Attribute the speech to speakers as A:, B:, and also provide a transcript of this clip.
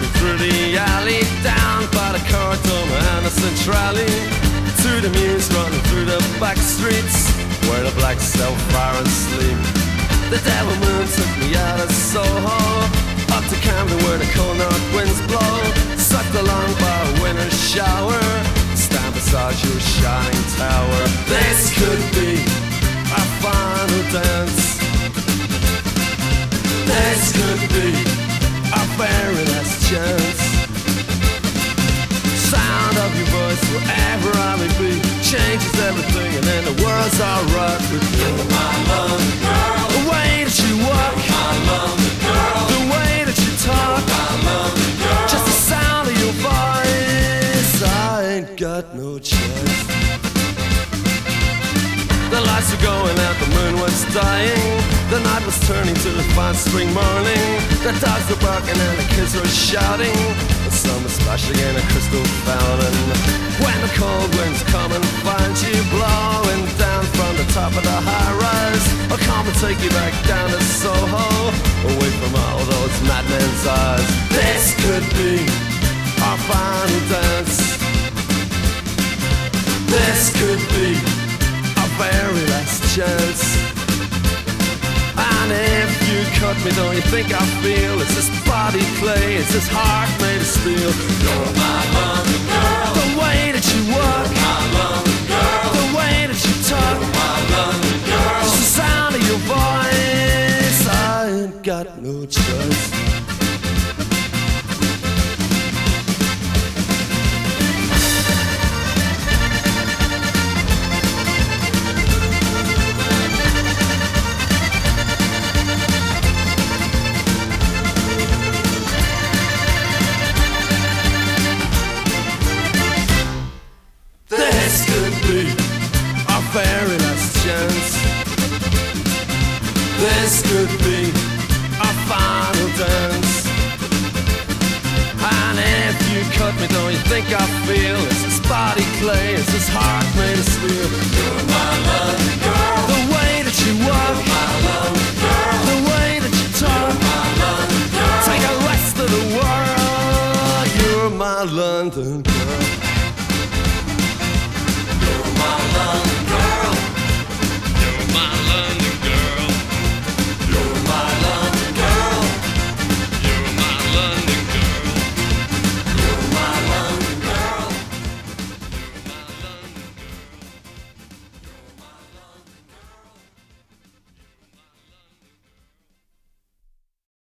A: through the alley, down by the Cardona and the Centrale, to the Mews, running through the back streets where the blacks sell fire and sleep. The devil moon took me out of Soho, up to Camden where the cold north winds blow, sucked along by a winter shower, stand beside your shining tower. This could be our final dance. This could be our very last chance. Sound of your voice wherever I may be changes everything, and then the world's alright with you. My London girl, the way that you walk, my London girl, the way that you talk, my London girl, just the sound of your voice, I ain't got no choice. The lights were going out, the moon was dying, the night was turning to the fine spring morning. The dogs were barking and the kids were shouting, the sun was splashing in a crystal fountain. When the cold winds come and find you blowing down from the top of the high rise, I'll come and take you back down to Soho, away from all those madmen's eyes. This could be our final dance. This could be our very last chance. And if you cut me, don't you think I feel it's this body clay, it's this heart made of steel. You're my London girl, the way that you walk, my London girl, the way that you talk, my London girl, just the sound of your voice, I ain't got no choice. This could be our very last chance. This could be our final dance. And if you cut me, don't you think I feel it's this body clay, it's this heart made of steel. You're my